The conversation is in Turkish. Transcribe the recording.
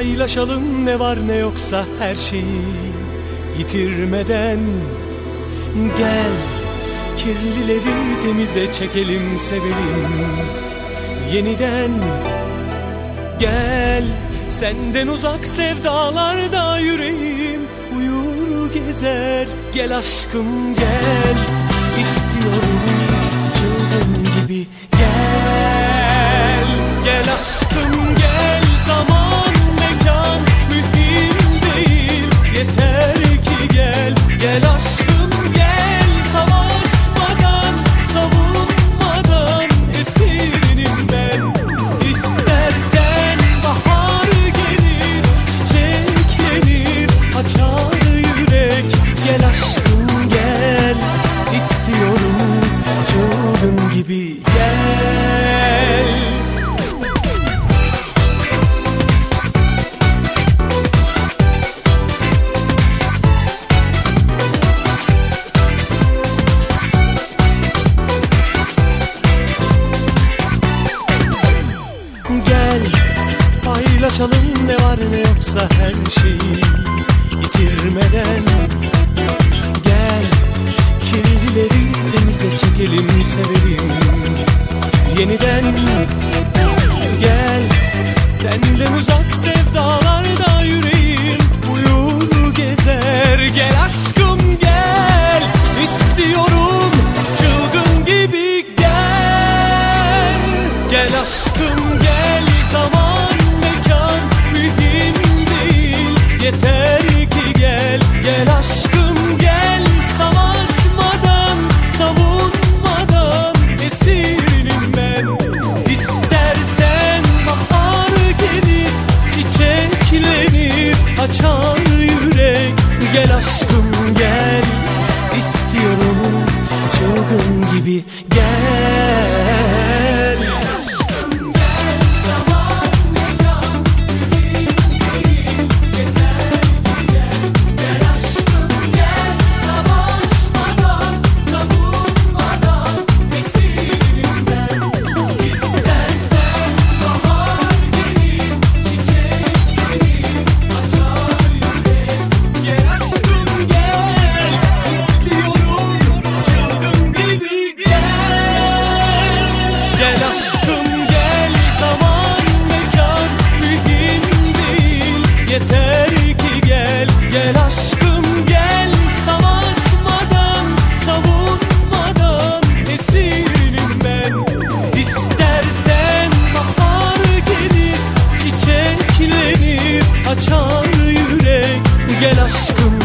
Paylaşalım ne var ne yoksa her şeyi yitirmeden. Gel kirlileri temize çekelim, sevelim yeniden. Gel senden uzak sevdalarda yüreğim uyur gezer. Gel aşkım gel, istiyorum çılgın gibi. Gel, gel aşkım gel, zaman mekan mühim değil, yeter ki gel. Gel aşkım gel, savaşmadan savunmadan esirinim ben. İstersen bahar gelir, çiçeklenir, açar yürek. Gel aşkım gel, istiyorum çılgın gibi. Gel. Gel paylaşalım ne var ne yoksa her şeyi yitirmeden. Gel kirlileri temize çekelim, sevelim yeniden. Gel senden uzak sevdalarda yüreğim uyur gezer. Gel aşkım gel, istiyorum çılgın gibi. Gel, gel aşkım gel, zaman mekan mühim değil, yeter ki gel. Gel aşkım gel, savaşmadan savunmadan esirinim ben. İstersen bahar gelir, çiçeklenir, açar yürek. Gel aşkım gel, istiyorum çılgın gibi. Gel. Gel aşkım gel, zaman mekan mühim değil, yeter ki gel. Gel aşkım gel, savaşmadan savunmadan esirinim ben. İstersen bahar gelir, çiçeklenir, açar yürek. Gel aşkım